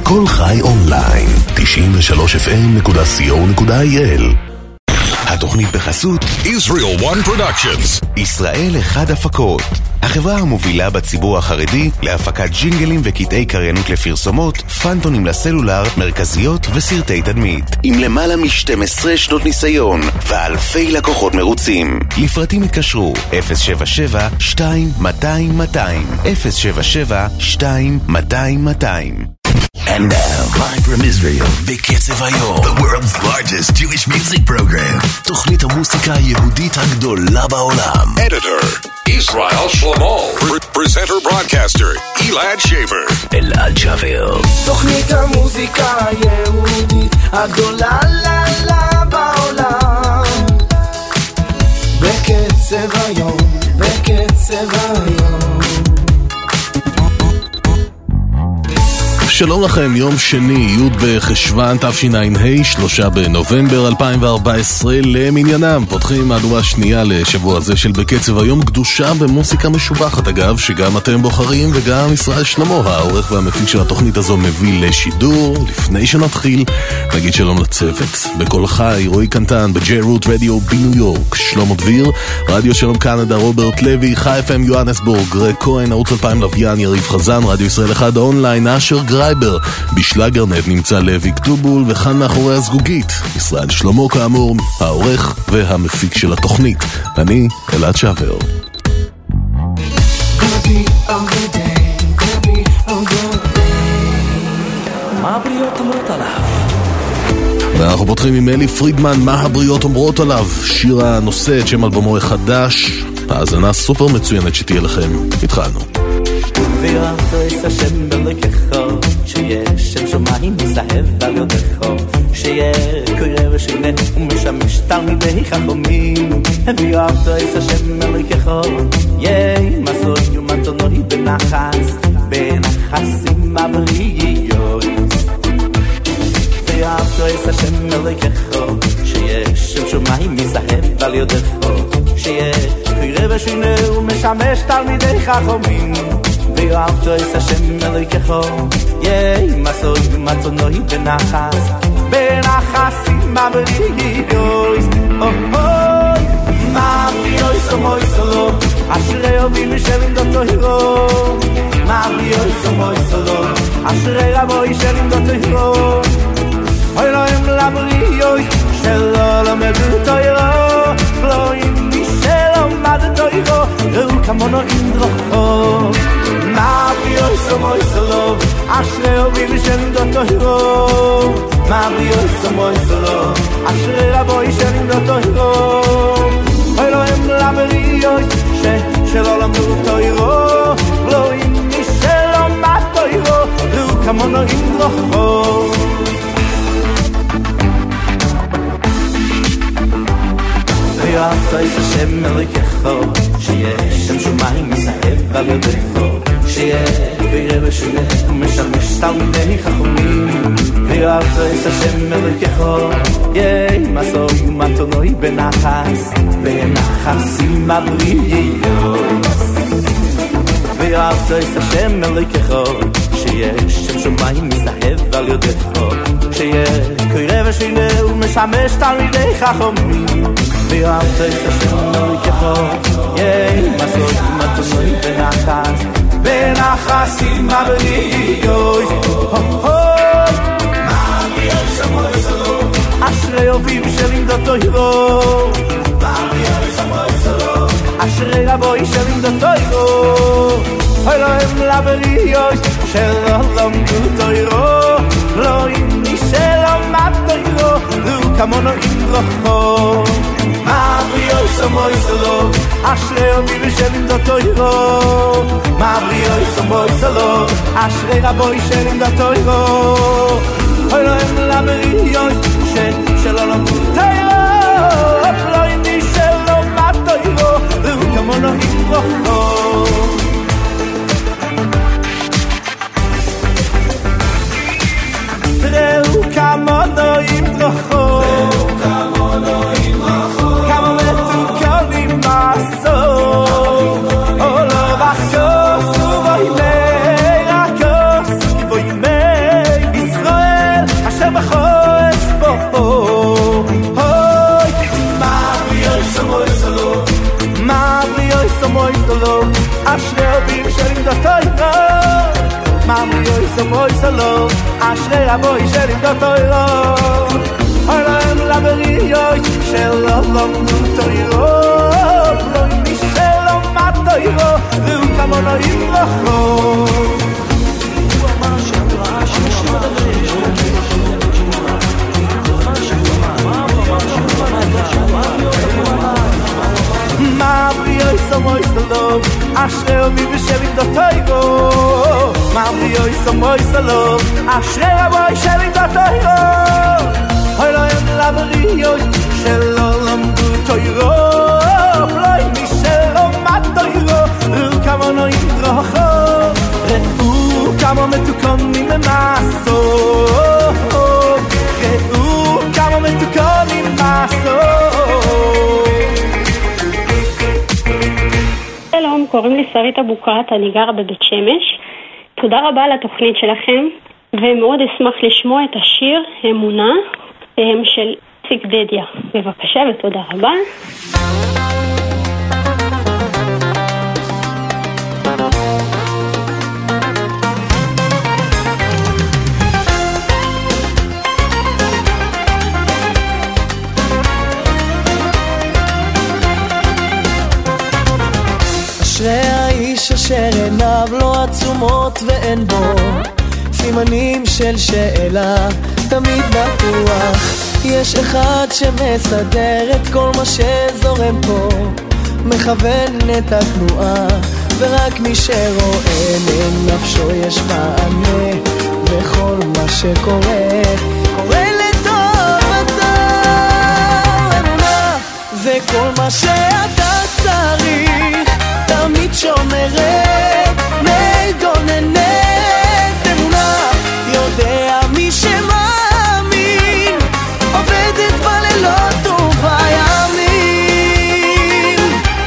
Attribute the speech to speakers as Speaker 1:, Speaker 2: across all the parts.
Speaker 1: בכל חי אונליין, 93fm.co.il. התוכנית בחסות
Speaker 2: Israel One Productions,
Speaker 1: ישראל אחד הפקות, החברה המובילה בציבור החרדי להפקת ג'ינגלים וקטעי קריינות לפרסומות, פנטונים לסלולר, מרכזיות וסרטי תדמית, עם למעלה מ-12 שנות ניסיון ואלפי לקוחות מרוצים. לפרטים התקשרו 077-200-200 077-200-200.
Speaker 3: And now, live from Israel, בקצב היום, the world's largest Jewish music program. תוכנית המוסיקה היהודית הגדולה בעולם.
Speaker 2: Editor, Israel Shlomo. Presenter broadcaster, Elad Shaver.
Speaker 3: אלעד שבר.
Speaker 4: תוכנית המוסיקה היהודית הגדולה בעולם. בקצב היום, בקצב היום.
Speaker 5: שלום לכם, יום שני, י' בחשוון תשע"ה, 3 בנובמבר 2014, למניינם. פותחים מהדורה שנייה לשבוע הזה של בקצב היום, קדושה במוסיקה משובחת אגב, שגם אתם בוחרים וגם ישראל שלמה, העורך והמפיק של התוכנית הזו, מביא לשידור. לפני שנתחיל, נגיד שלום לצוות. בכל חי, רועי קנטן, בג'יי רוט רדיו בניו יורק, שלמה דביר, רדיו שלום קנדה, רוברט לוי, חי FM יואנסבורג, גרג כהן, ערוץ 2000 לוויין, יריב חזן, רדיו ישראל אחד האונליין, אשר גרייבר, בשלגרנט נמצא לוי כתובול, וכאן מאחורי הזגוגית, ישראל שלמה כאמור, העורך והמפיק של התוכנית. אני אלעד שבר.
Speaker 6: מה הבריות אומרות עליו?
Speaker 5: ואנחנו פותחים עם אלי פרידמן, מה הבריות אומרות עליו, שיר הנושא את שם אלבומו החדש. האזנה סופר מצוינת שתהיה לכם. התחלנו.
Speaker 6: ויראת את השם בלקחו, שיש שם שמיים מזהב על יודחו, שיהיה קורא ושנה ומשמש תלמידי חכמים. ויראת את השם בלקחו, יהי מסוד יומתונוי בנחס, בנחסים הבריאות. ויראת את השם בלקחו, שיש שם שמיים מזהב על יודחו, שיהיה קורא ושנה ומשמש תלמידי חכמים. ויראת את השם אלוהיכו, יהי מסוד ומתונוי בנחס, בנחסים הבריאות. מה בריאות ומויסלו, אשרי אובים ושלים דתו. מה בריאות ומויסלו, אשרי רבוי שלים דתו. אוי להם לבריאות שלא למדו תוירו, לא עם מי שלא מדו תוירו, ראו כמונו עם דרוכו. מה בריאות ומויסלו, אשרי אובים ושלים דתו. מה בריאות ומויסלו, אשרי רבוי שלים דתו. אוי להם לבריאות שלא למדו תוירו, לא עם מי שלא מדו תוירו, ראו כמונו עם דרוכו. ויראת את השם אלוהיכו, שיש שם שמיים מזהב על יודחו, שיהיה קורא ושנה ומשמש תלמידי חכמים. ויראת את השם אלוהיכו, יהי מסוד ומתונוי בנחס, בנחסים הבריאות. ויראת את השם אלוהיכו, שיש שם שמיים מזהב על יודחו, שיהיה קורא ושנה ומשמש תלמידי חכמים. ויראת את השם אלוהיכו, יהי מסוד ומתונוי בנחס, בנחסים הבריאות. מה בריאות ומויסלו, אשרי אובים שלים דתו. מה בריאות ומויסלו, אשרי רבוי שלים דתו. אוי להם לבריאות שלא למדו תוירו, לא עם מי שלא מדו תוירו, ראו כמונו עם דרוכו. מה בריאות ומויסלו, אשרי אובים ושלים דתו. מה בריאות ומויסלו, אשרי רבוי שלים דתו. אוי להם לבריאות שלא למדו תוירו, לא עם מי שלא מדו תוירו, ראו כמונו עם דרוכו. ראו כמונו עם דרוכו, כמה מתוקונים מסור, לא רחוס ובוי מי רחוס, ובוי מי אשר בחורס בו מאבריאוי סמוי סלו מאבריאוי סמוי סלו אשרי אבים שלימדו תוירו מאבריאוי סמוי סלו אשרי אבוי שלימדו תוירו אוי להם לבריאוי שלא למדו תוירו פלוי מי שלא מתוירו ראו כמונו יברחו מאבריאוי סמוי סלו אשרי אבי ושלים דתוירו מאבריאוי סמוי סלו אשרי אבוי שלים דתוירו אוי להם לבריאוי שלא למדו תוירו פלוי מי שלא מתוירו ראו כמונו יברחו ראו כמה מתוקונים ממעשו ראו כמה מתוקונים ממעשו
Speaker 7: שלום, קוראים לי שרית אבוקרט, אני גרה בבית שמש. תודה רבה על התוכנית שלכם, ומאוד אשמח לשמוע את השיר אמונה של איציק דדיה. בבקשה ותודה רבה.
Speaker 4: אשרי האיש אשר עיניו לא עצומות ואין בו סימנים של שאלה, תמיד בטוח יש אחד שמסדר את כל מה שזורם פה, מכוון את התנועה, ורק מי שרואה לנפשו יש מענה, וכל מה שקורה קורה לטובתו. אמונה זה כל מה שאתה צריך, תמיד שומרת, מגוננת. אמונה יודע מי שמאמין, עובדת בלילות ובימים.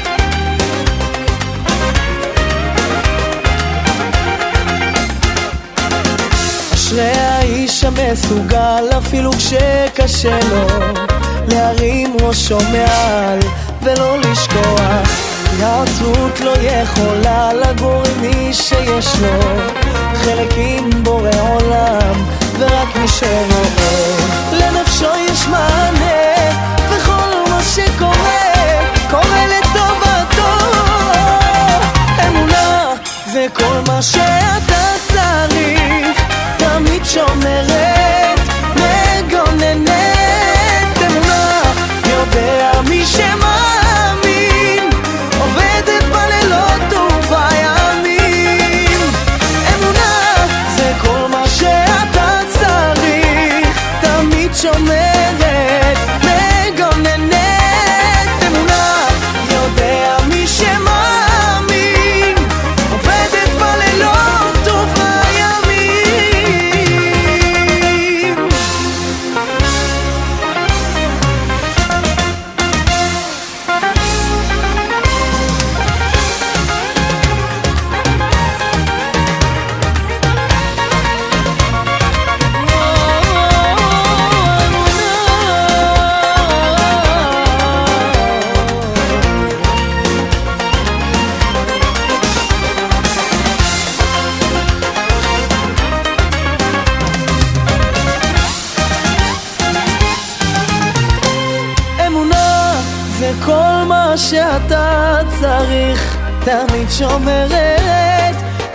Speaker 4: אשרי האיש המסוגל אפילו כשקשה לו להרים ראשו מעל ולא לשכוח, העצות לא יכולה לגור עם מי שיש לו חלק עם בורא עולם, ורק מי שרואה לנפשו יש מענה, וכל מה שקורה קורה לטובתו. אמונה זה כל מה שאתה צריך, תמיד שומרת, מגוננת. אמונה יודע מי שמאמין, עובדת בלילות ובימים. אמונה זה כל מה שאתה צריך, תמיד שומרת, מגוננת. אמונה יודע מי שמאמין, עובדת בלילות ובימים. אמונה זה כל מה שאתה צריך, תמיד שומרת,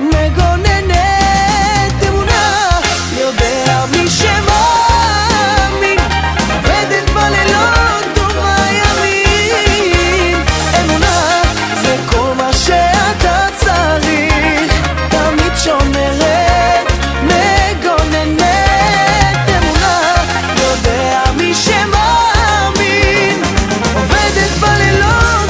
Speaker 4: מגוננת. אמונה יודע מי שמאמין, עובדת בלילות ובימים. אמונה זה כל מה שאתה צריך, תמיד שומרת, מגוננת. אמונה יודע מי שמאמין, עובדת בלילות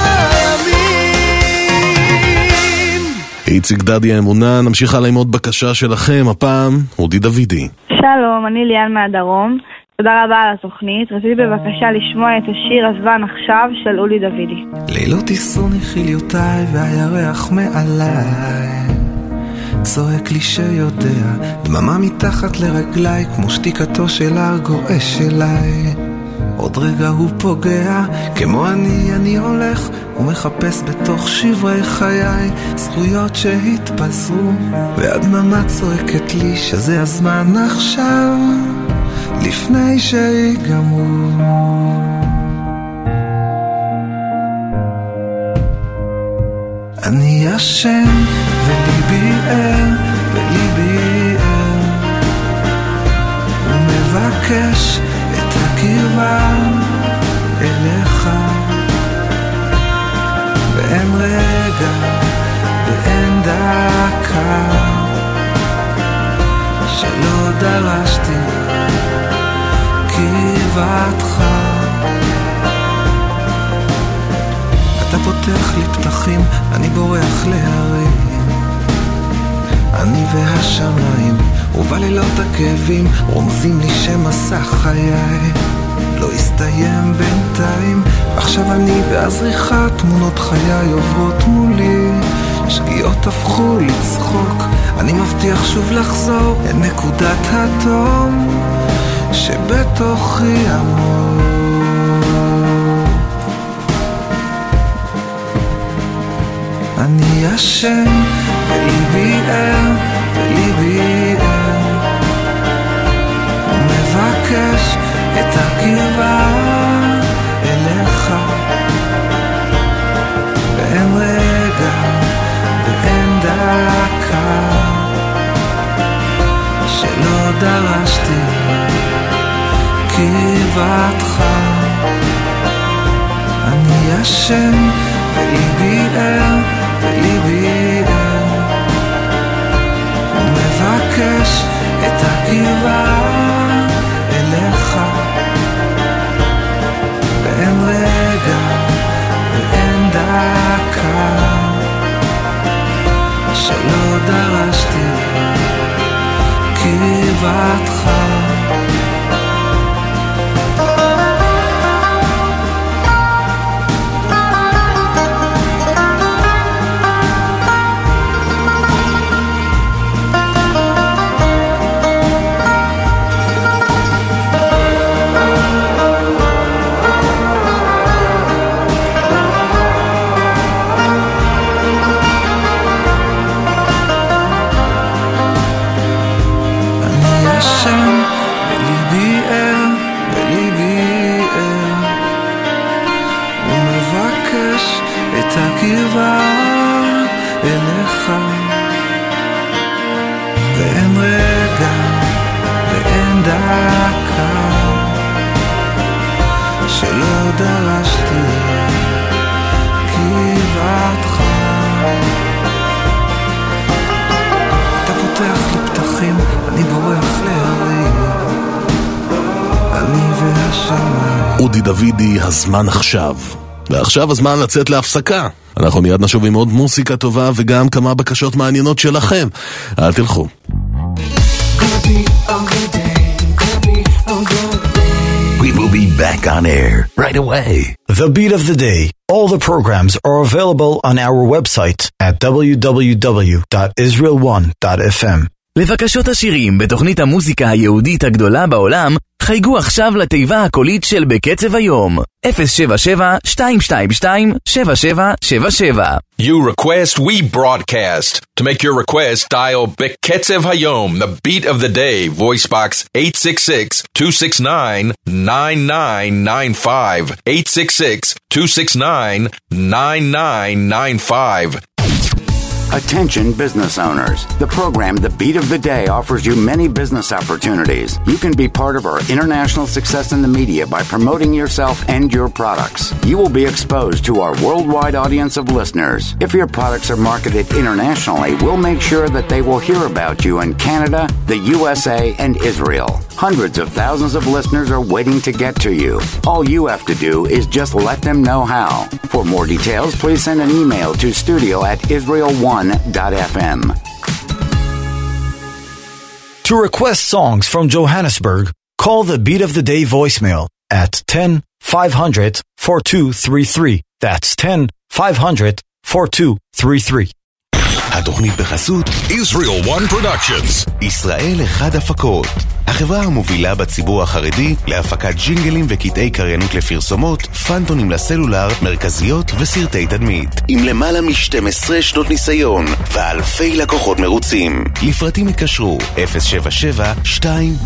Speaker 4: ובימים.
Speaker 5: איציק דדיה אמונה. נמשיך הלאה עם עוד בקשה שלכם, הפעם אודי דוידי.
Speaker 8: שלום, אני ליאן מהדרום. תודה רבה על התוכנית. רציתי בבקשה לשמוע את השיר הזמן עכשיו של אודי דוידי.
Speaker 9: לילות יסוני חיליותיי והירח מעליי, צועק לי שיודע, דממה מתחת לרגליי, כמו שתיקתו של הר גועש אליי. עוד רגע הוא פוגע, כמו אני הולך ומחפש בתוך שברי חיי זכויות שהתפזרו, והדממה צועקת לי שזה הזמן עכשיו, לפני שיגמרו. אני ישן וליבי ער, וליבי ער, ומבקש את הקרבה אליך, ואין רגע ואין דקה שלא דרשתי קרבתך. אתה פותח לי פתחים, אני בורח להרים, אני והשמיים ובלילות הכאבים רומזים לי שמסע חיי לא הסתיים בינתיים. עכשיו אני והזריחה, תמונות חיי עוברות מולי, שגיאות הפכו לצחוק, אני מבטיח שוב לחזור אל נקודת התום שבתוכי עמוק. אני ישן וליבי ער, וליבי ער, ומבקש את הקרבה אליך, ואין רגע ואין דקה שלא דרשתי קרבתך. אני ישן וליבי ער, וליבי ער, ומבקש את הקרבה אליך, ואין רגע ואין דקה שלא דרשתי קרבתך. ואין רגע ואין דקה שלא דרשתי קרבתך. אתה פותח לי פתחים, אני בורח להרים, אני והשמיים.
Speaker 5: אודי דוידי, הזמן עכשיו. ועכשיו הזמן לצאת להפסקה. אנחנו מיד נשוב עם עוד מוסיקה טובה וגם כמה בקשות מעניינות שלכם. אל תלכו.
Speaker 3: We will be back on air right away.
Speaker 10: The Beat of the Day. All the programs are available on our website at www.israel1.fm.
Speaker 11: לבקשות השירים בתוכנית המוזיקה היהודית הגדולה בעולם, חייגו עכשיו לתיבה הקולית של בקצב היום. 077-222-7777.
Speaker 2: You request, we broadcast. To make your request, dial Beketzev Hayom, the beat of the day, voice box 866-269-9995. 866-269-9995.
Speaker 12: Attention business owners. The program The Beat of the Day offers you many business opportunities. You can be part of our international success in the media by promoting yourself and your products. You will be exposed to our worldwide audience of listeners. If your products are marketed internationally, we'll make sure that they will hear about you in Canada, the USA, and Israel. Hundreds of thousands of listeners are waiting to get to you. All you have to do is just let them know how. For more details, please send an email to studio@israel1.fm.
Speaker 10: To request songs from Johannesburg, call the Beat of the Day voicemail at 10-500-4233. That's 10-500-4233.
Speaker 1: התוכנית בחסות
Speaker 2: Israel One Productions.
Speaker 1: ישראל אחד הפקות, החברה המובילה בציבור החרדי להפקת ג'ינגלים וקטעי קריינות לפרסומות, פנטונים לסלולר, מרכזיות וסרטי תדמית. עם למעלה מ-12 שנות ניסיון ואלפי לקוחות מרוצים. לפרטים התקשרו 077-200-200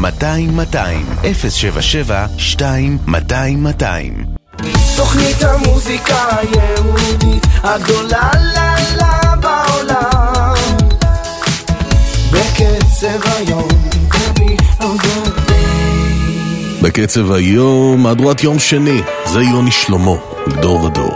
Speaker 1: 077-200-200.
Speaker 4: תוכנית המוזיקה היהודית הגדולה לה בעולם, בקצב היום.
Speaker 5: בקצב היום, מהדורת יום שני, זה יוני שלמה, דור ודור.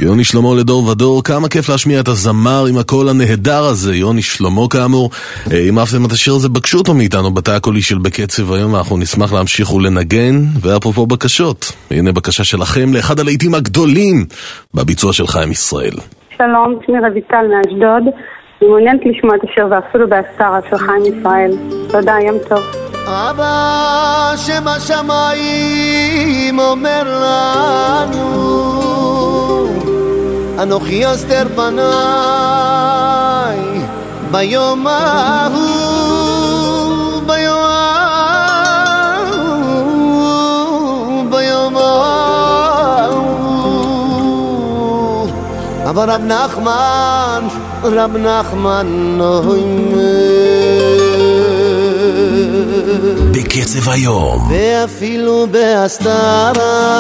Speaker 5: יוני שלמה לדור ודור, כמה כיף להשמיע את הזמר עם הקול הנהדר הזה, יוני שלמה כאמור. אם אהבתם את השיר הזה, בקשו אותו מאיתנו בתא הקולי של בקצב היום, אנחנו נשמח להמשיך ולנגן. ואפרופו בקשות, הנה בקשה שלכם לאחד הלהיטים הגדולים בביצוע של חיים ישראל.
Speaker 13: שלום, שמי רויטל מאשדוד, אני מעוניינת לשמוע את השיר ואפילו בהסתרה של חיים ישראל. תודה, יום טוב.
Speaker 4: אבא שבשמיים אומר לנו, אנוכי אסתר פניי ביום ההוא, ביום ההוא. אבל רב נחמן
Speaker 3: בקצב היום.
Speaker 4: ואפילו בהסתרה,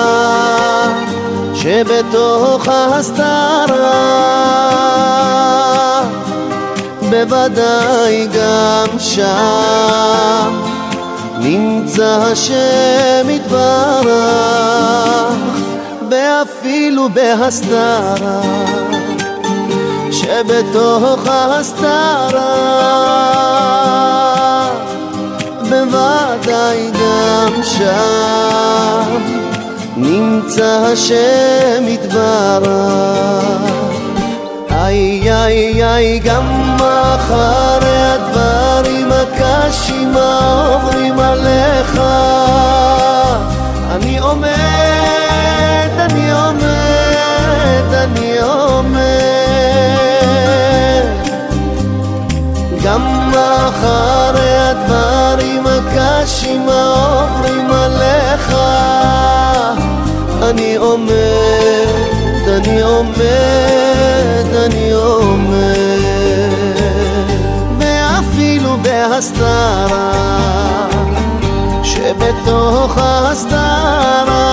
Speaker 4: שבתוך ההסתרה, בוודאי גם שם נמצא השם יתברך. ואפילו בהסתרה, שבתוך ההסתרה, בוודאי גם שם נמצא השם יתברך. איי איי איי, גם אחרי הדברים הקשים העוברים עליך, אני עומד, אני עומד, אני עומד. גם אחרי הדברים הקשים העוברים עליך, אני עומד, אני עומד, אני עומד. ואפילו בהסתרה, שבתוך ההסתרה,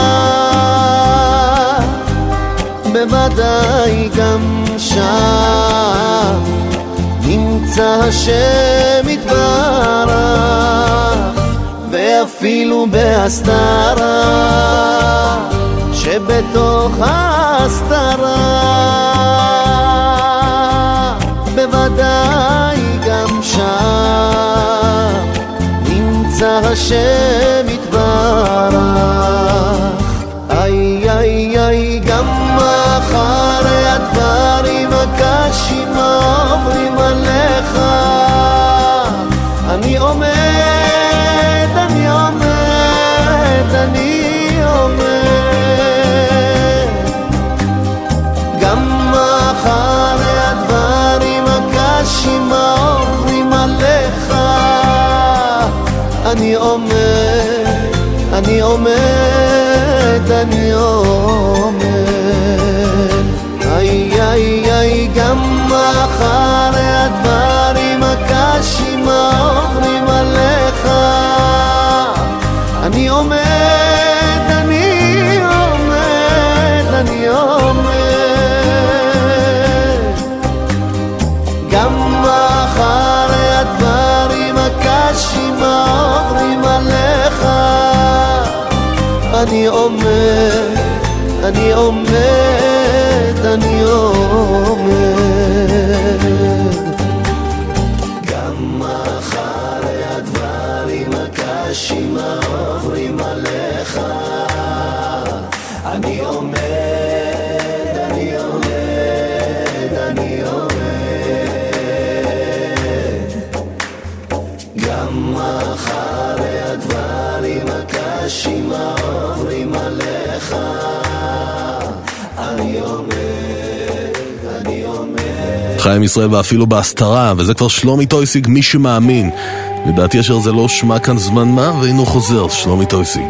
Speaker 4: בוודאי גם שם נמצא השם יתברך. ואפילו בהסתרה, שבתוך ההסתרה, בוודאי גם שם נמצא השם יתברך. איי איי איי, גם אחרי הדברים הקשים העוברים עליך, אני עומד, אני עומד, אני עומד. גם אחרי הדברים הקשים העוברים עליך, אני עומד, אני עומד, אני עומד. איי איי איי, גם אחרי הדברים הקשים העוברים עליך, אני עומד, אני עומד, אני עומד. גם אחרי הדברים הקשים העוברים עליך, אני עומד, אני עומד, אני עומד. גם אחרי הדברים הקשים העוברים עליך, אני עומד, אני עומד, אני עומד. גם אחרי הדברים הקשים העוברים עליך, אני עומד, אני עומד.
Speaker 5: חיים ישראל ואפילו בהסתרה, וזה כבר שלומי טויסיג, מי שמאמין. לדעתי אשר זה לא שמע כאן זמן מה, והנה הוא חוזר, שלומי טויסיג.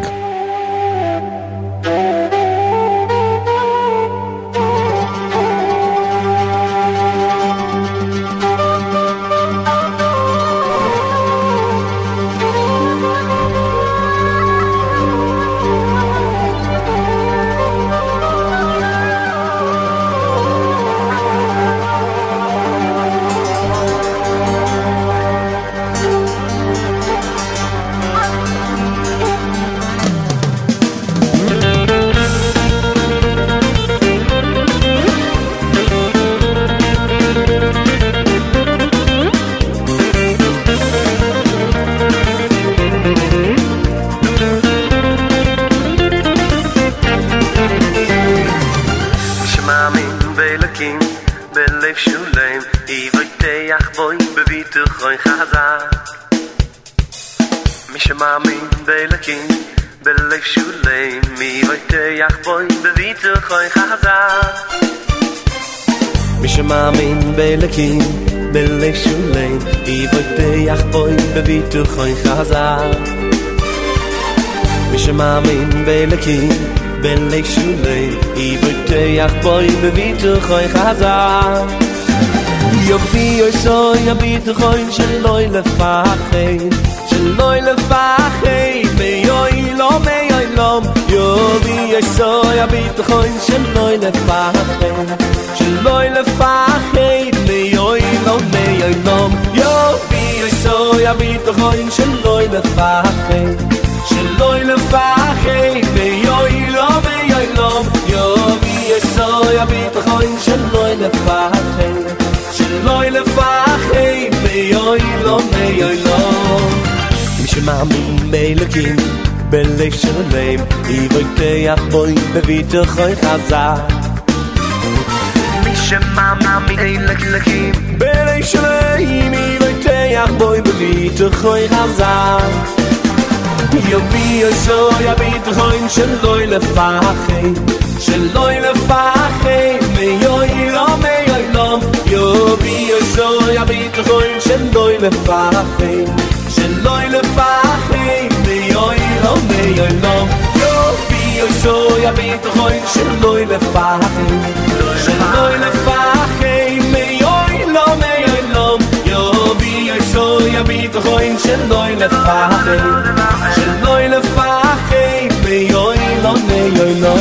Speaker 14: בויתח בוי בביטוח רוי חזק מי שמאמין באלוקים בלב שולם מי בויתח בוי בביטוח רוי חזק מי שמאמין באלוקים בלב שולם מי בויתח בוי בביטוח רוי חזק מי שמאמין באלוקים בלב שולם מי בויתח בוי בביטוח רוי חזק יובי יסוי יביטחון שלוי לפחד שלוי לפחד מיוי לא מיוי לא יובי יסוי יביטחון שלוי לפחד שלוי לפחד מיוי לא מיוי לא יובי יסוי יביטחון שלוי לפחד שלוי לפחד מיוי לא מיוי לא יובי יסוי יביטחון שלוי לפחד שלוי לפחד מיוי לא מיוי לא מי שמאמין באלוקים בלב שלם יבוטח בוי בביטוח רוי חזק מי שמאמין באלוקים בלב שלם יבוטח בוי בביטוח רוי חזק יובי יסוי הביטחון שלוי לפחד שלוי לפחד מיוי לא מיוי לא יובי יסוי הביטחון שלוי לפחד שלוי לפחד מיוי לא מיוי לא יובי יסוי הביטחון שלוי לפחד שלוי לפחד מיוי לא מיוי לא יובי יסוי הביטחון שלוי לפחד שלוי לפחד מיוי לא מיוי לא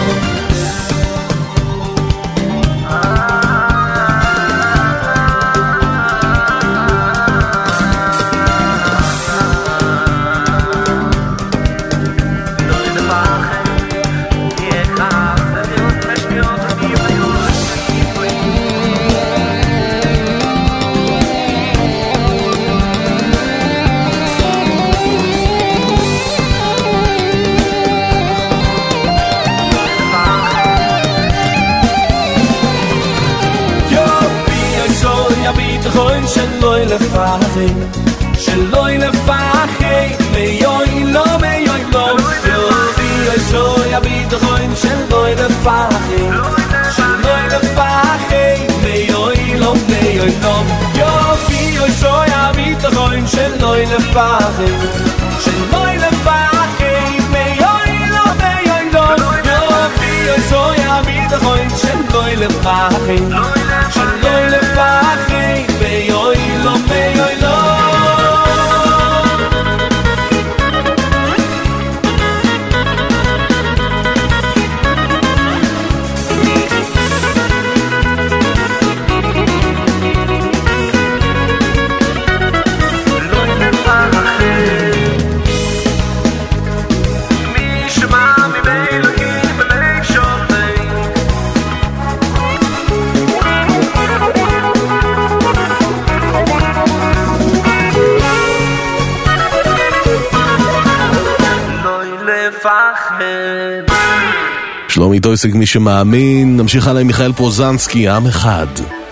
Speaker 14: שלוי לפחד שלוי לפחד מיוי לא מיוי לא יובי יסוי הביטחון שלוי לפחד שלוי לפחד מיוי לא מיוי לא יובי יסוי הביטחון שלוי לפחד שלוי לפחד מיוי לא מיוי לא יובי יסוי הביטחון שלוי לפחד שלוי לפחד מיוי לא מיוי לא
Speaker 5: שלומי טויסק מי שמאמין. נמשיך הלאה עם מיכאל פרוזנסקי, עם אחד.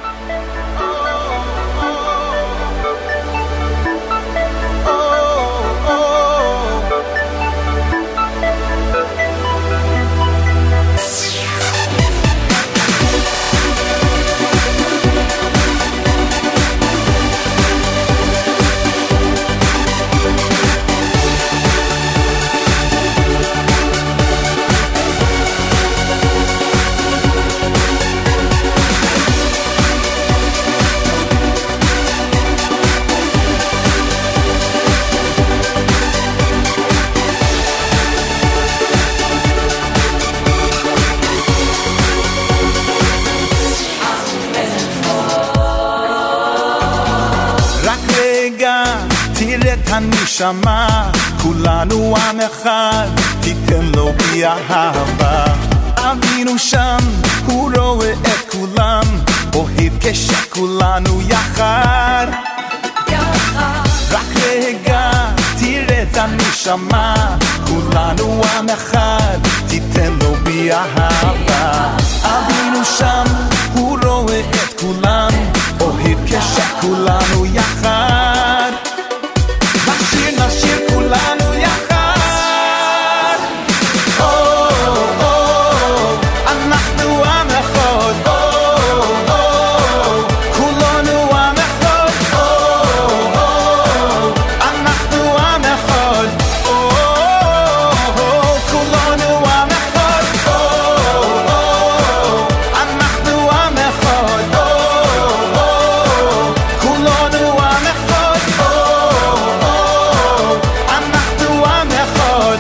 Speaker 15: הנשמה, כולנו עם אחד, תיתן לו בי אהבה. אבינו שם, הוא רואה את כולם, אוהב כשכולנו יחד. רק רגע, תראה את הנשמה, כולנו עם אחד, תיתן לו בי אהבה. אבינו שם, הוא רואה את כולם, אוהב כשכולנו כולנו יחד נשיר כולנו יחד אנחנו עם אחד כולנו עם אחד אנחנו עם אחד כולנו עם אחד אנחנו עם אחד כולנו עם אחד אנחנו עם אחד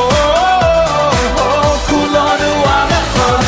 Speaker 15: כולנו עם אחד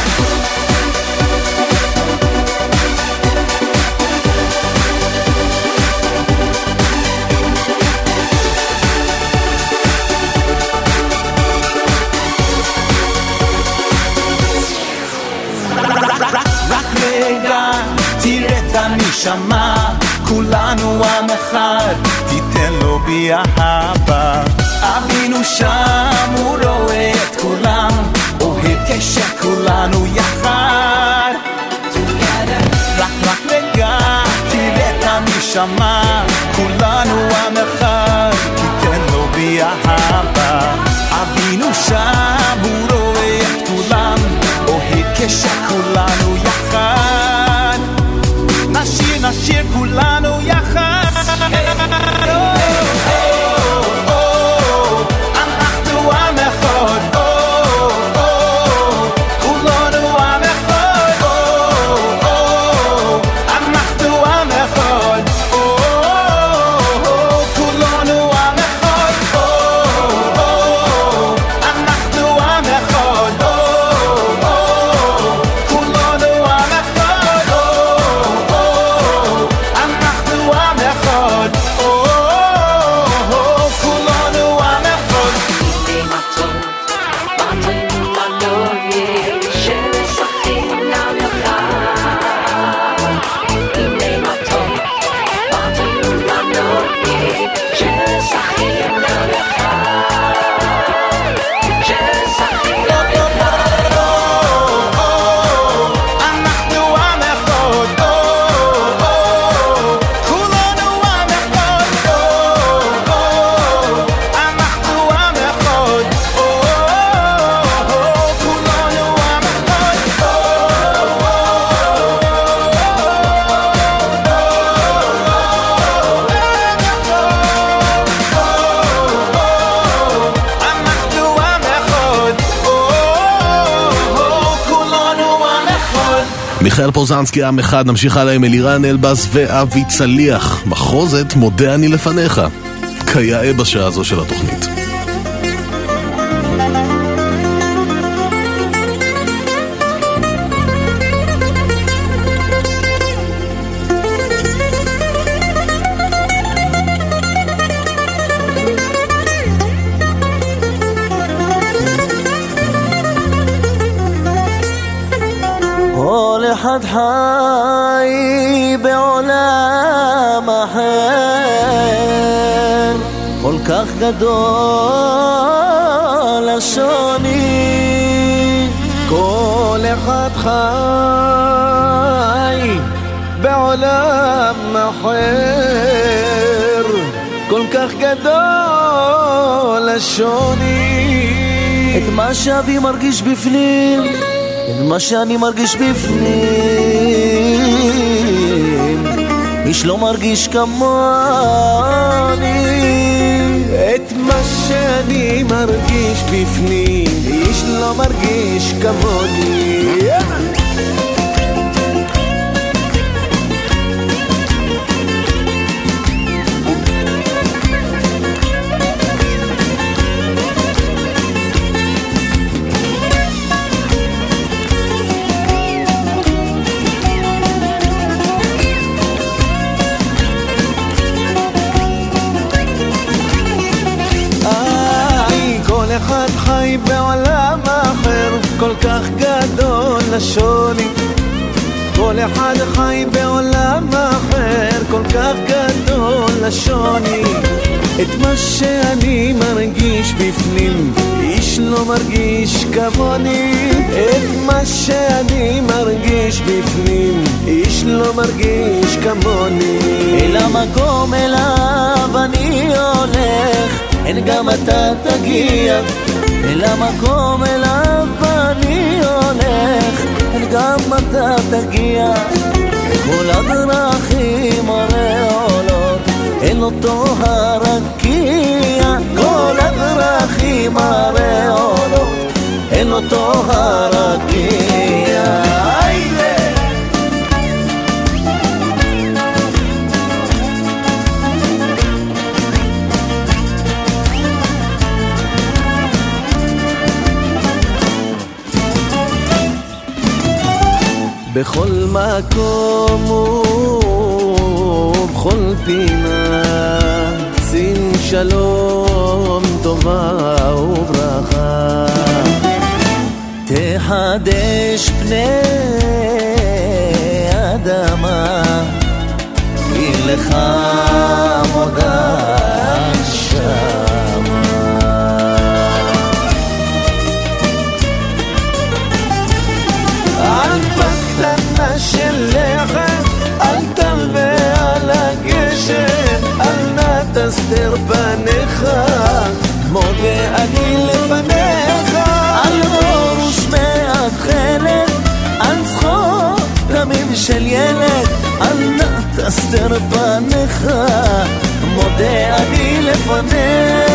Speaker 15: רק רגע תראה את הנשמה כולנו עם אחד תיתן לו בי אהבה אבינו שם הוא רואה את כולם אוהב כשכולנו יחד רק רגע תראה את הנשמה כולנו עם אחד תיתן לו בי אהבה אבינו שם הוא רואה את כולם אוהב כשכולנו יחד נשיר כולנו יחד אנחנו עם אחד כולנו עם אחד אנחנו עם אחד כולנו עם אחד אנחנו עם אחד כולנו עם אחד אנחנו עם אחד כולנו עם אחד
Speaker 5: מיכאל פוזנסקי עם אחד, נמשיך הלאה עם אלירן אלבאס ואבי צליח, מחוזת מודה אני לפניך, כיאה בשעה הזו של התוכנית.
Speaker 4: כל אחד חי בעולם אחר כל כך גדול השוני כל אחד חי בעולם אחר כל כך גדול השוני את מה שאבי מרגיש בפנים את מה שאני מרגיש בפנים איש לא מרגיש כמוני את מה שאני מרגיש בפנים איש לא מרגיש כמוני אחד חי בעולם אחר כל כך גדול השוני כל אחד חי בעולם אחר כל כך גדול השוני את מה שאני מרגיש בפנים איש לא מרגיש כמוני את מה שאני מרגיש בפנים איש לא מרגיש כמוני
Speaker 14: אל המקום אליו אני הולך אין גם אתה תגיע אל המקום אליו אני הולך אין גם אתה תגיע כל הדרכים הרי עולות אל אותו הרקיע כל הדרכים הרי עולות אל אותו הרקיע
Speaker 4: בכל מקום ובכל פינה שים שלום טובה וברכה
Speaker 14: תחדש פני אדמה כי לך מודה שמה
Speaker 4: על בקטנה של לחם אל תלווה על הגשם אל נא תסתר פניך מודה אני לפניך
Speaker 14: על אור ושמעת חלק על צחוק תמים של ילד אל נא תסתר פניך מודה אני לפניך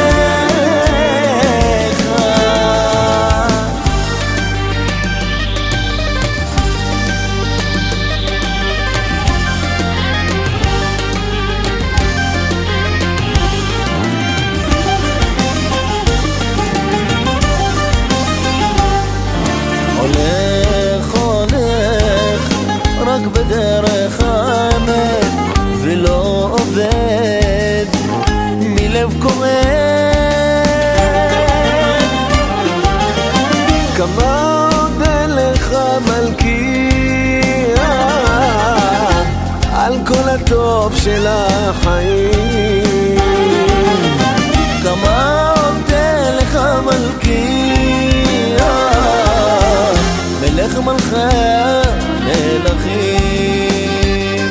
Speaker 4: רק בדרך האמת ולא עובד מלב כואב כמה עודה לך מלכיה על כל הטוב של החיים
Speaker 14: כמה עודה לך מלכיה מלך מלכי מלכים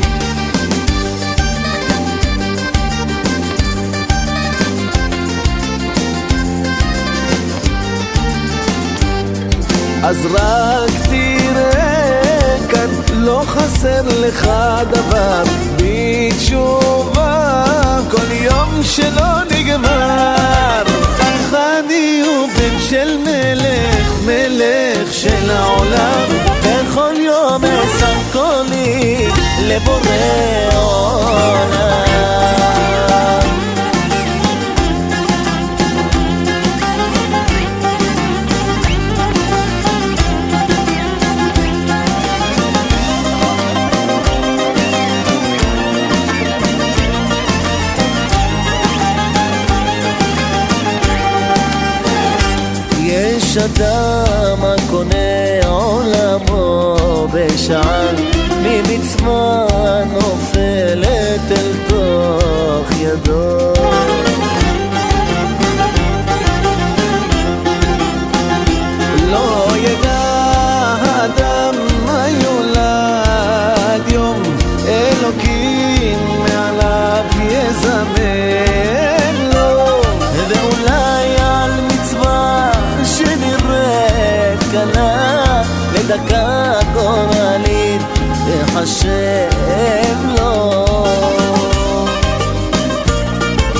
Speaker 4: אז רק תראה כאן לא חסר לך דבר בתשובה כל יום שלא נגמר אך אני הוא בן של מלך מלך של העולם
Speaker 14: בכל יום אשא קולי לבורא עולם יש אדם הקונה עולמו בשען ממצווה נופלת אל תוך ידו
Speaker 4: לא ידע האדם מה יולד יום אלוקים מעליו יזמן לו
Speaker 14: ואולי על מצווה שנראית קלה לדקה גורלית תחשב לו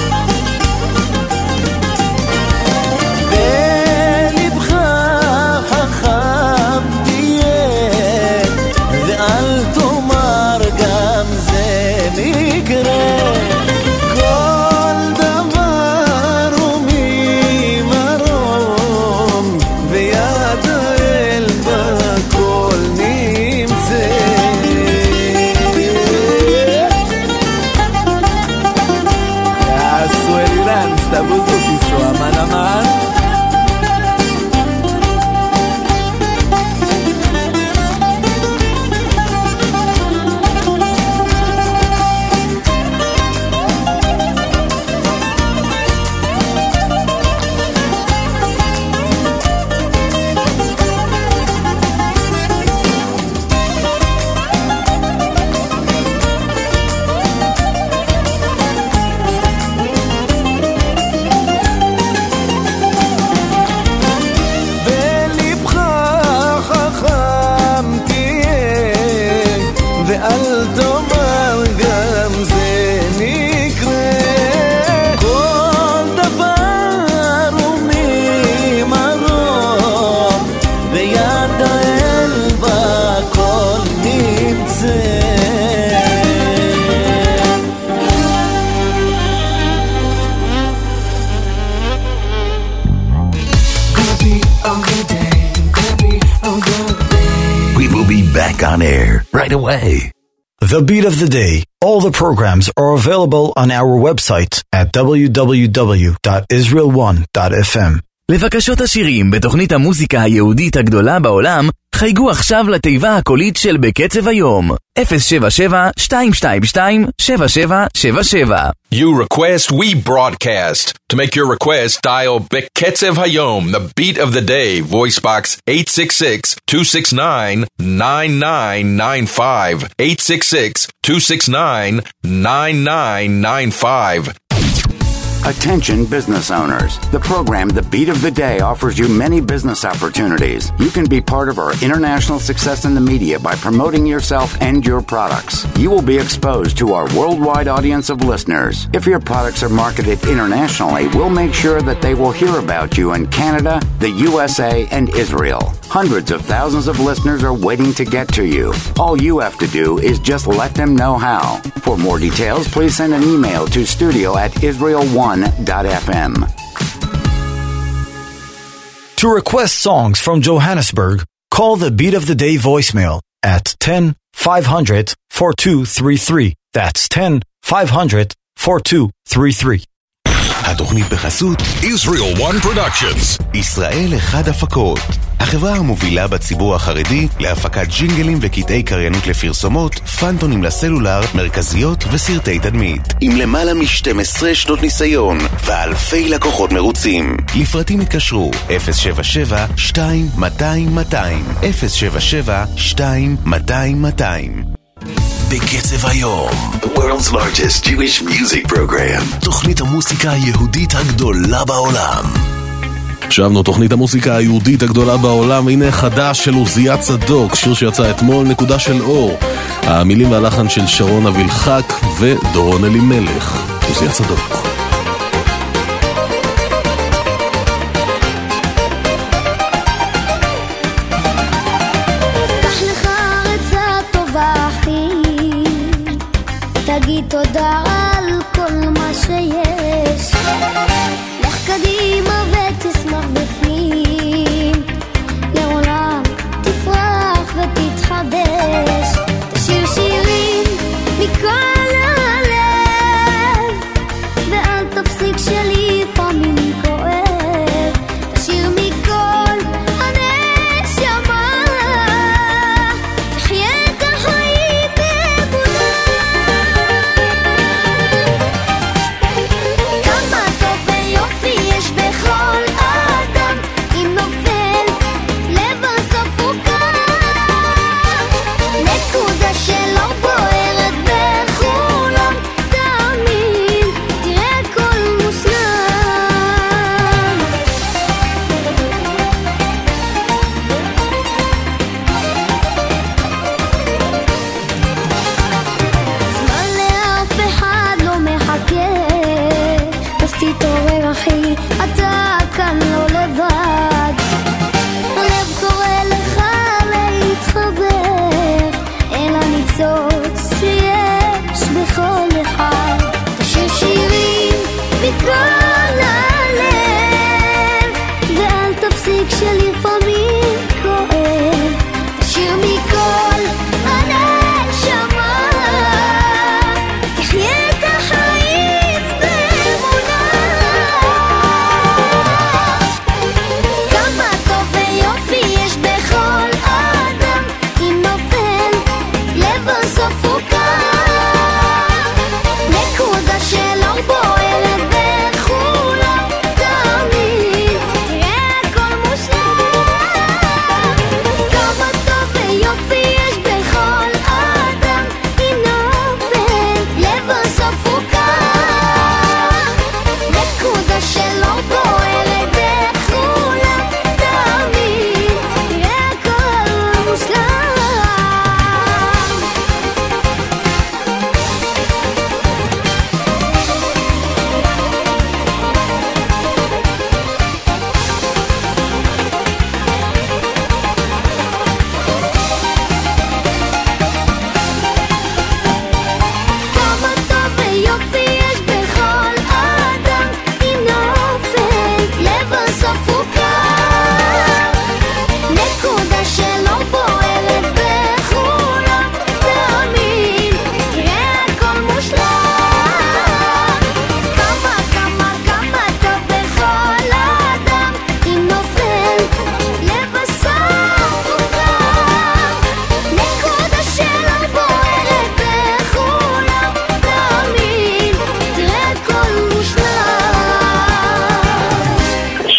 Speaker 3: back on air right away.
Speaker 10: The Beat of the Day. All the programs are available on our website at www.israel1.fm.
Speaker 11: לבקשות השירים בתוכנית המוזיקה היהודית הגדולה בעולם, חייגו עכשיו לתיבה הקולית של בקצב היום. 077-222-7777.
Speaker 2: You request, we broadcast. To make your request, dial Beketzev Hayom, the beat of the day, voice box 866-269-9995. 866-269-9995.
Speaker 12: Attention business owners. The program The Beat of the Day offers you many business opportunities. You can be part of our international success in the media by promoting yourself and your products. You will be exposed to our worldwide audience of listeners. If your products are marketed internationally, we'll make sure that they will hear about you in Canada, the USA, and Israel. Hundreds of thousands of listeners are waiting to get to you. All you have to do is just let them know how. For more details, please send an email to studio@israel1.fm.
Speaker 10: To request songs from Johannesburg, call the Beat of the Day voicemail at 10-500-4233. That's 10-500-4233.
Speaker 1: התוכנית בחסות
Speaker 16: Israel One Productions.
Speaker 1: ישראל אחד הפקות, החברה המובילה בציבור החרדי להפקת ג'ינגלים וקטעי קריינות לפרסומות, פנטונים לסלולר, מרכזיות וסרטי תדמית. עם למעלה מ-12 שנות ניסיון ואלפי לקוחות מרוצים. לפרטים התקשרו 077-200-200 077-200-200.
Speaker 3: בקצב היום, the world's largest Jewish music program. תוכנית המוסיקה היהודית הגדולה בעולם.
Speaker 5: שבנו תוכנית המוסיקה היהודית הגדולה בעולם, הנה חדש של עוזיה צדוק, שיר שיצא אתמול, נקודה של אור. המילים והלחן של שרון אבילחק ודורון אלימלך. עוזיה צדוק.
Speaker 17: תגיד תודה על כל מה שיש, לך קדימה ותשמח בפנים, לעולם תפרח ותתחדש, תשיר שירים מכל הלב,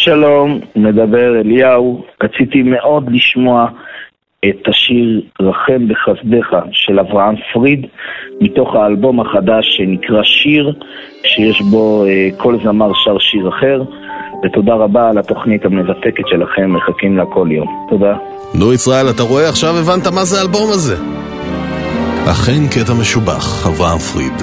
Speaker 18: שלום, מדבר אליהו. רציתי מאוד לשמוע את השיר רחם בחסדך של אברהם פריד מתוך האלבום החדש שנקרא שיר, שיש בו כל זמר שר שיר אחר. ותודה רבה על התוכנית המבטקת שלכם, מחכים לה כל יום. תודה.
Speaker 5: נו ישראל, אתה רואה, עכשיו הבנת מה זה האלבום הזה. אכן קטע משובח, אברהם פריד.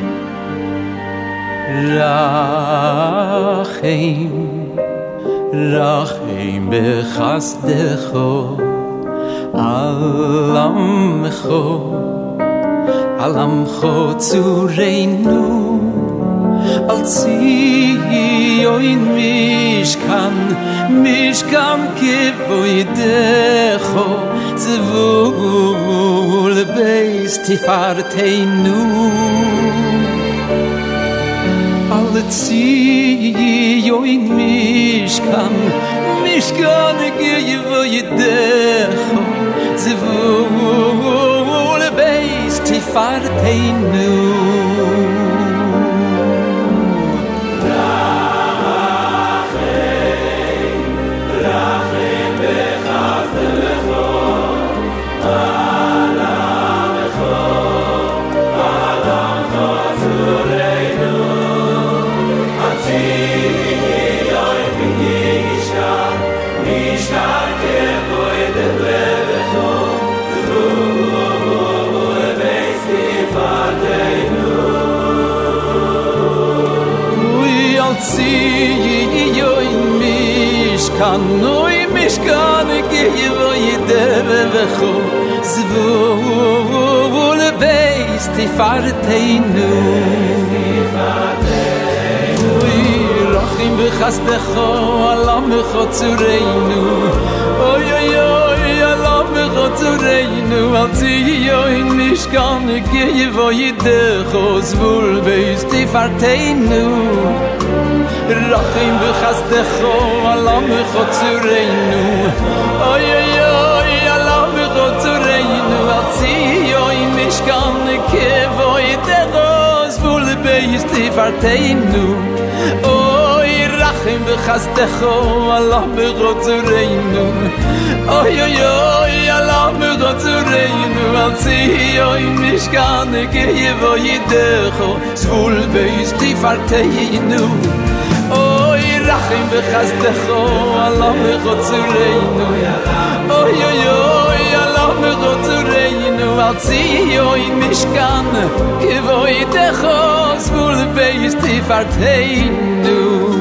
Speaker 19: רחם בחסדך על עמך צורנו על ציון משכן כבודך זבול בייס תפארתנו על ציון משכן כבודך זבול בייס תפארתנו kanoi mishkan gevoydevecho zvul beis tifarteinu rachim bechasdecho alam chotzureinu oy oy oy alam chotzureinu al tziyon mishkan gevoydecho zvul beis tifarteinu רחם בחסדך עלם חוצרנו אוי אוי אוי עלם חוצרנו ציון משכן כבודך זבול בייס תפארתנו אוי רחם בחסדך עלם חוצרנו אוי אוי אוי עלם חוצרנו ציון משכן כבודך זבול בייס תפארתנו oy rachim bechazdecho alam chotzureinu oy oy oy alam chotzureinu al tziyon mishkan kevoydecho zvul beis tifarteinu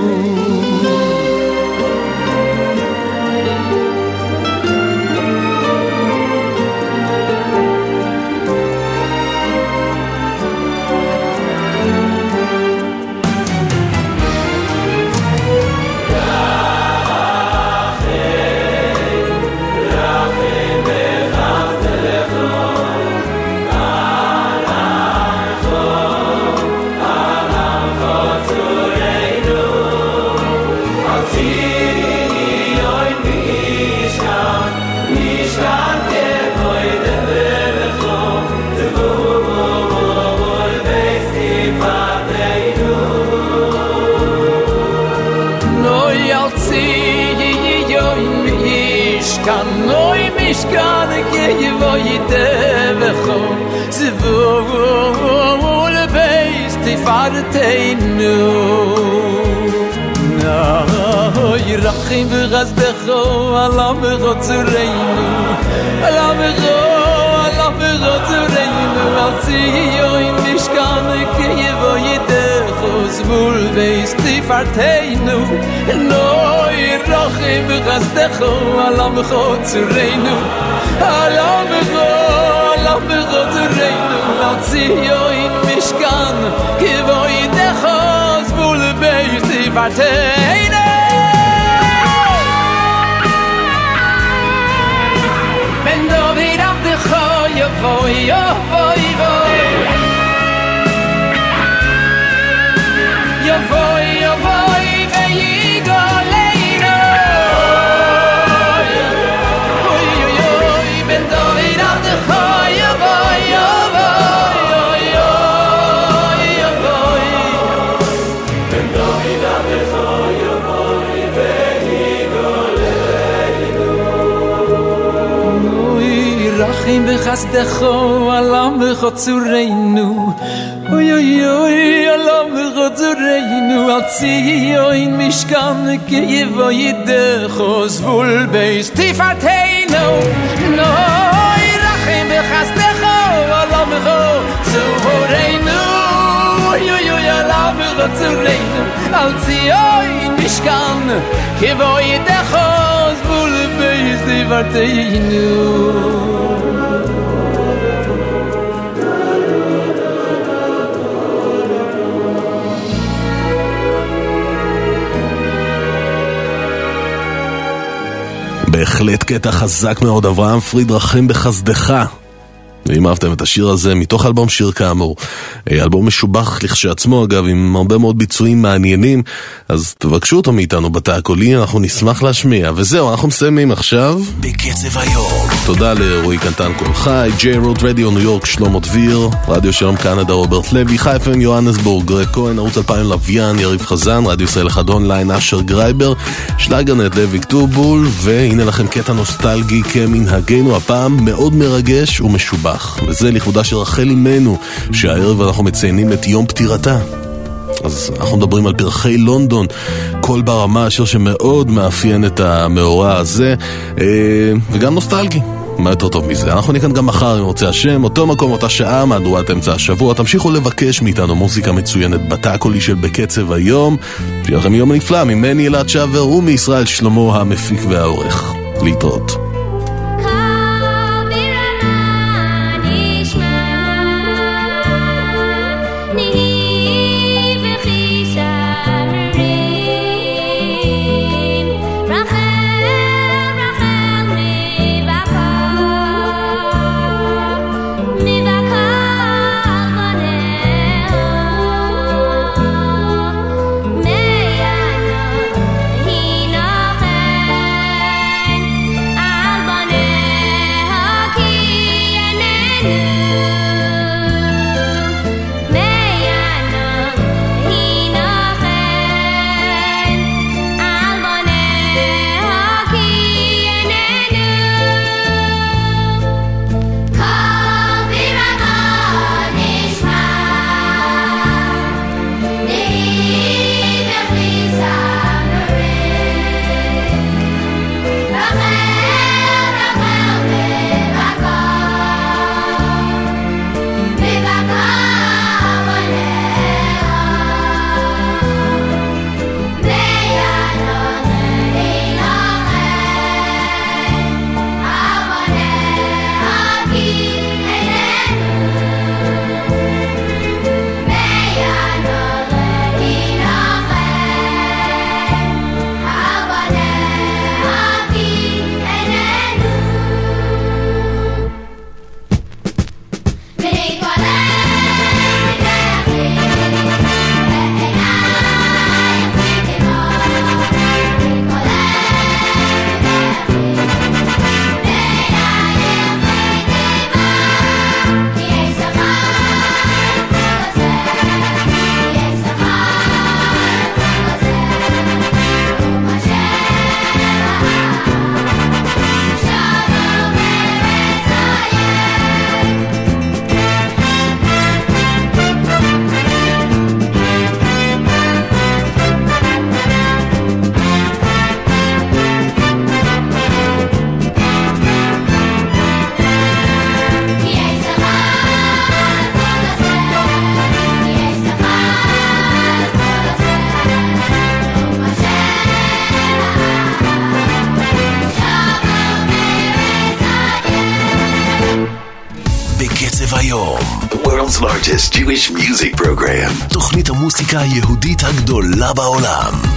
Speaker 19: kanoi mishkan gevoydevecho zvul beis tifarteinu oy rachim bechazdecho alam chotzureinu alam chotzureinu al tziyon mishkan gevoydecho zvul beis tifarteinu noy rachim bechazdecho alam chotzureinu alam chotzureinu al tziyon mishkan gevoydecho zvul beis tifarteinu ben David avdecho yovoy yovoy yovoy yovoy veyigoleinu oy oy oy ben David avdecho yovoy yovoy yovoy ben David avdecho yovoy רחם בחסדך עולם וחצורנו אוי אוי אוי עולם וחצורנו על ציון משכן כיבו ידך זבול בייס תפארתנו נוי רחם בחסדך עולם וחצורנו אוי אוי אוי עולם וחצורנו על ציון משכן כיבו ידך זבול בייס תפארתנו
Speaker 5: בהחלט קטע חזק מאוד, אברהם פריד רחם בחסדך. ואם אהבתם את השיר הזה מתוך אלבום שיר כאמור, אלבום משובח לכשעצמו אגב, עם הרבה מאוד ביצועים מעניינים, אז תבקשו אותו מאיתנו בתא הקולי, אנחנו נשמח להשמיע. וזהו, אנחנו מסיימים עכשיו
Speaker 3: בקצב היום.
Speaker 5: תודה לרועי קנטן קול חי, ג'יי רוט רדיו ניו יורק שלמה דביר, רדיו שלום קנדה רוברט לוי, חיפה יוהנסבורג גרג כהן, ערוץ 2000 לוויין יריב חזן, רדיו ישראל 1 אונליין אשר גרייבר, שלייגרנט לוי כתובול. והנה לכם קטע נוסטלגי כמנהגנו, הפעם מאוד מרגש ומשובח, וזה לכבודה של רחל אימנו, שהערב אנחנו מציינים את יום פטירתה. אז אנחנו מדברים על פרחי לונדון, קול ברמה, השיר שמאוד מאפיין את המאורע הזה, וגם נוסטלגי. מה יותר טוב מזה? אנחנו נקן גם מחר אם רוצה השם, אותו מקום, אותה שעה, מהדורת אמצע השבוע. תמשיכו לבקש מאיתנו מוזיקה מצוינת בתא הקולי של בקצב היום. שיהיה לכם יום נפלא, ממני אלעד שבר ומישראל שלמה המפיק והעורך. להתראות.
Speaker 3: The world's largest Jewish music program. תוכנית המוסיקה היהודית הגדולה בעולם.